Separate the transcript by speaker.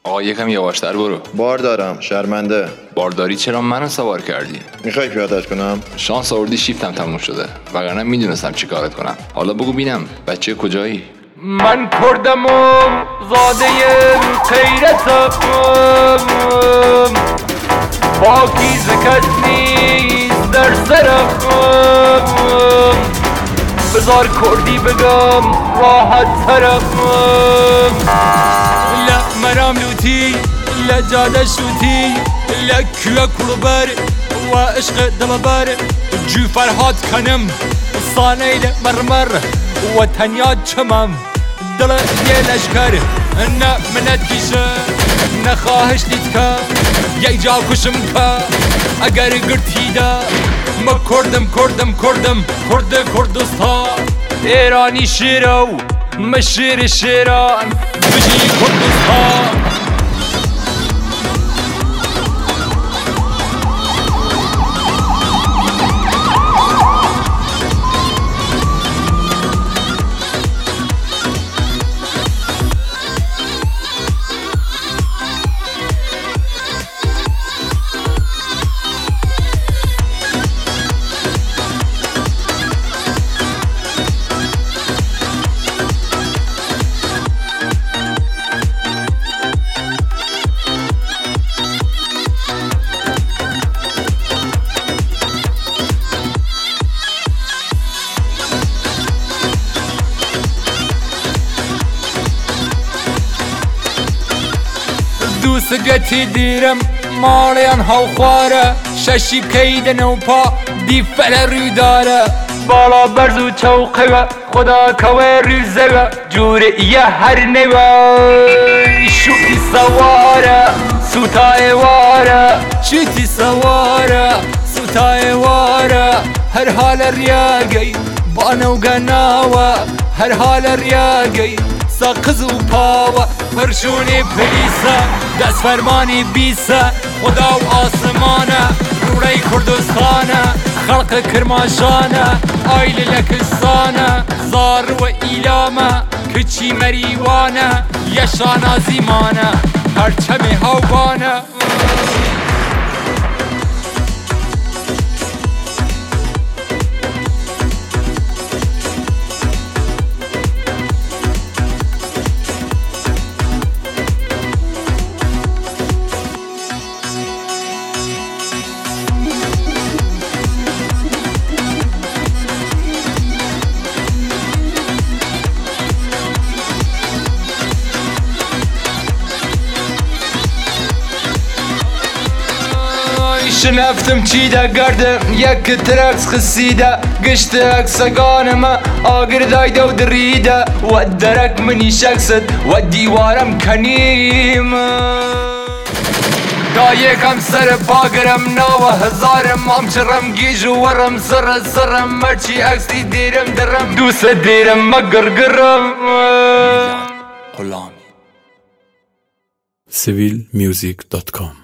Speaker 1: آقا یکم یواشتر برو.
Speaker 2: بار دارم، شرمنده.
Speaker 1: بارداری چرا منو سوار کردی؟
Speaker 2: میخوای پیاده‌اش کنم؟
Speaker 1: شانس آوردی شیفتم تموم شده، وگرنه میدونستم چی کارت کنم. حالا بگو بینم بچه کجایی؟
Speaker 3: من کردم و زاده غیرتم، پاکیز کس نیست در سرم. بذار کردی بگم راحت ترم. لا مرام لوتی، لا جاده شوتی، لا کوه کلوبر و عشق دلبر. جو فرهاد کنم صانع مرمر و تنیا چمم دل یه لشکر. نه منت کیشه نه خواهش دید که یک جا کشم که اگر گرتی دا ما کردم کردستان ایرانی شیرو مشیر شیران بجی کردستان. دوست گتی دیرم مالیان هاو خواره، ششی بکیدن و پا دیفل رو داره. بالا برزو چوقه خدا کوه ریزه جوره یه هر نوه. شوتی سواره سوتای واره، شوتی سواره سوتای واره. هر حال ریاگی بانو گناوه، هر حال ریاگی ساقز و پاوه. فرشونی پلیسه دست فرمانی بیسه، خدا و آسمانه روی کردستانه. خلق کرماشانه آیل لکستانه، زار و ایلامه کچی مریوانه. یشانا زیمانه پرچم هاوانه. شنفتم چی دا گردم یک ترکس خسیده، گشت اکسگانم آگر دایده و دریده و درک منی شکست و دیوارم کنیم. دا یکم سر پاگرم نو هزارم امچرم گیج و ورم سرم مرچی اکسی دیرم درم دوست دیرم مگرگرم.
Speaker 4: غلامی civilmusic.com